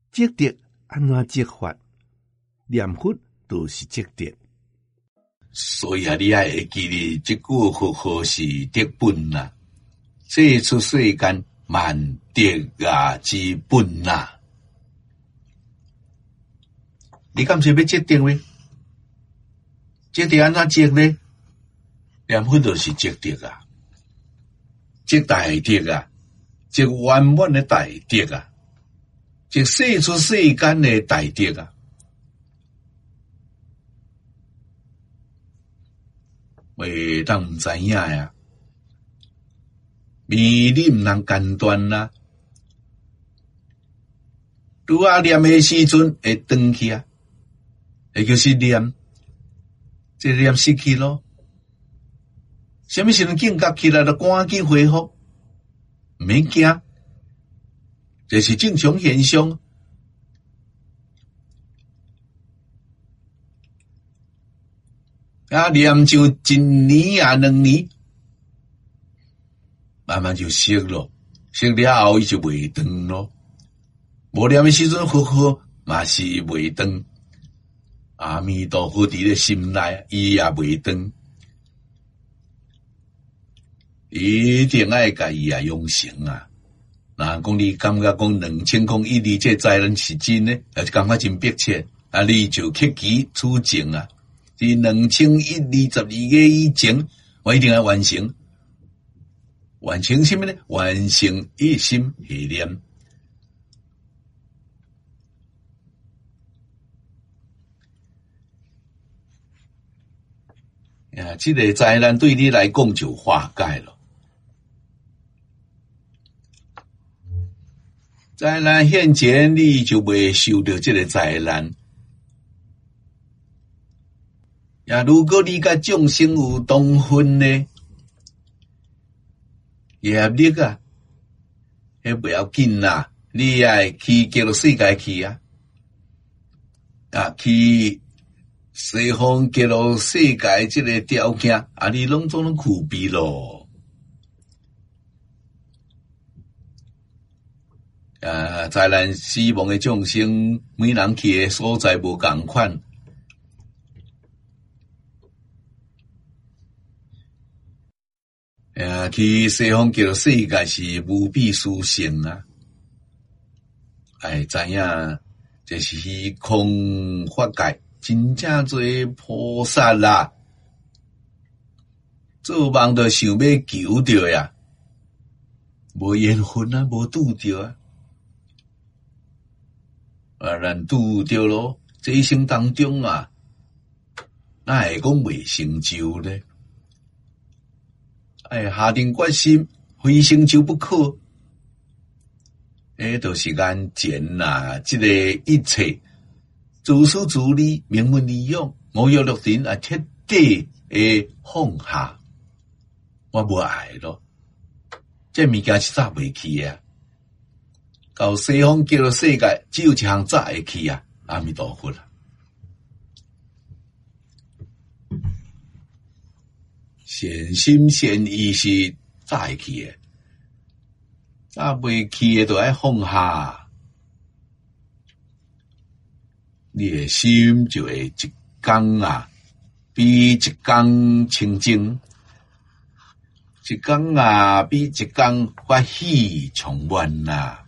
积德安怎积法？念佛就是积德。 所以啊，你还会记得这句佛号是德本呐，这出世间万德啊之本呐。你敢是要积德吗？积德安怎积呢？念佛就是积德啊，积大德啊，积圆满的大德啊，积世出世间的大德啊。袂当毋知影呀，迷你毋通间断啦。拄啊念的时阵会断去啊，会就是念，这念失去咯。什么时阵境界起来就赶紧恢复，毋免惊，这是正常现象。啊，念就一年啊，2年，慢慢就熟咯，熟了后伊就袂断咯。无念的时阵，佛号嘛是袂断。阿弥陀佛伫咧心内，伊也袂断。一定爱甲伊啊用成啊！若讲你感觉讲2000公一里这灾难是真呢，也是感觉真迫切，啊，你就克己处境啊！伫2122个以前，我一定要完成。完成什么呢？完成一心系念。啊，这个灾难对你来讲就化解了。灾难现前，你就袂受到这个灾难。呀，如果你甲众生有同分呢，业力啊，迄不要紧啦，你也去叫到世界去啊，啊，去西方叫到世界这个条件，啊，你拢总能具备咯。啊，灾难死亡的众生，每人去的所在无共款。去西方叫做世界是无比殊胜啊！哎，知影这是虚空法界，真正多菩萨啦，做梦都想要求着呀，无缘分啊，无拄着啊，咱拄着咯，这一生当中啊，哪会讲未成就呢？哎，下定决心，非成就不可。就是眼前呐，这个一切自私自利、名闻利养、五欲六尘啊，彻底的放下。我无爱咯，这物件是早袂去啊。到西方叫做世界，只有一项早会去啊，阿弥陀佛啦。显心显意是早会去的，早袂去的就要放下，你的心就会一天啊比一天清净，一天啊比一天欢喜充满啦。